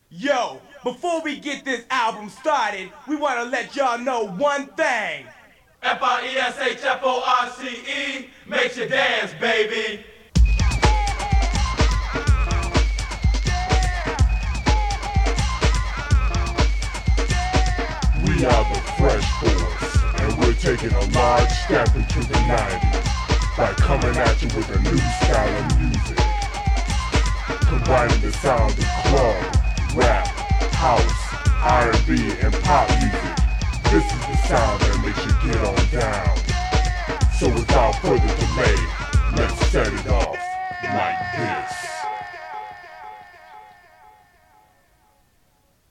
Yo, before we get this album started, we want to let y'all know one thing. FIESHFORCE makes you dance, baby. We are the Fresh Force, and we're taking a large step into the 90s by coming at you with a new style of music, combining the sound of club, rap, house, R&B, and pop music. This is the sound that makes you get on down. So without further delay, let's set it